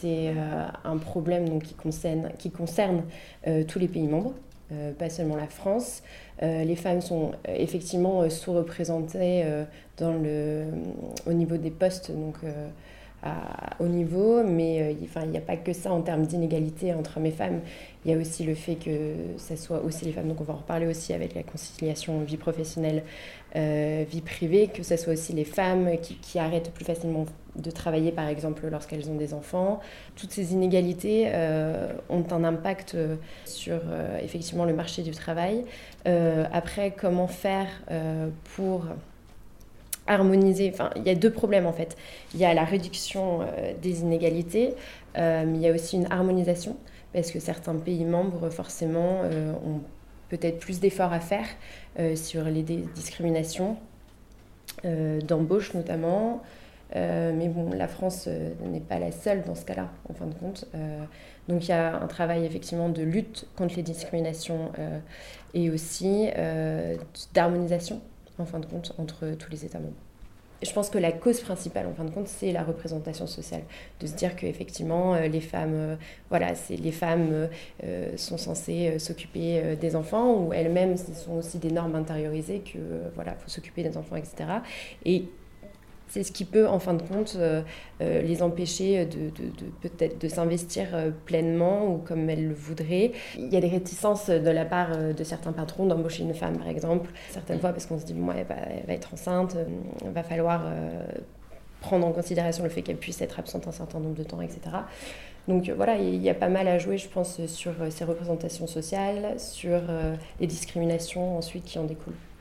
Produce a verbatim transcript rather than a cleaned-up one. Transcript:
c'est euh, un problème donc, qui concerne, qui concerne euh, tous les pays membres, euh, pas seulement la France. Euh, les femmes sont euh, effectivement euh, sous-représentées euh, dans le, au niveau des postes, donc euh, à haut niveau, mais euh, enfin, il n'y a pas que ça en termes d'inégalité entre hommes et femmes. Il y a aussi le fait que ce soit aussi les femmes, donc on va en reparler aussi avec la conciliation vie professionnelle, euh, vie privée, que ce soit aussi les femmes qui, qui arrêtent plus facilement de travailler, par exemple, lorsqu'elles ont des enfants. Toutes ces inégalités euh, ont un impact sur euh, effectivement le marché du travail. Euh, après, comment faire euh, pour harmoniser, enfin, il y a deux problèmes en fait. Il y a la réduction euh, des inégalités, euh, mais il y a aussi une harmonisation, parce que certains pays membres, forcément, euh, ont peut-être plus d'efforts à faire euh, sur les dé- discriminations, euh, d'embauche notamment. Euh, mais bon, la France euh, n'est pas la seule dans ce cas-là, en fin de compte. Euh, donc il y a un travail effectivement de lutte contre les discriminations euh, et aussi euh, d'harmonisation, en fin de compte, entre tous les États membres. Je pense que la cause principale, en fin de compte, c'est la représentation sociale. De se dire qu'effectivement, euh, les femmes, euh, voilà, c'est, les femmes euh, sont censées euh, s'occuper euh, des enfants, ou elles-mêmes, ce sont aussi des normes intériorisées que, euh, voilà, faut s'occuper des enfants, et cetera. Et c'est ce qui peut, en fin de compte, euh, euh, les empêcher de, de, de, peut-être de s'investir euh, pleinement ou comme elles le voudraient. Il y a des réticences de la part euh, de certains patrons d'embaucher une femme, par exemple. Certaines fois, parce qu'on se dit, bon, elle va, elle va être enceinte, il euh, va falloir euh, prendre en considération le fait qu'elle puisse être absente un certain nombre de temps, et cetera. Donc euh, voilà, il y a pas mal à jouer, je pense, sur euh, ces représentations sociales, sur euh, les discriminations ensuite qui en découlent.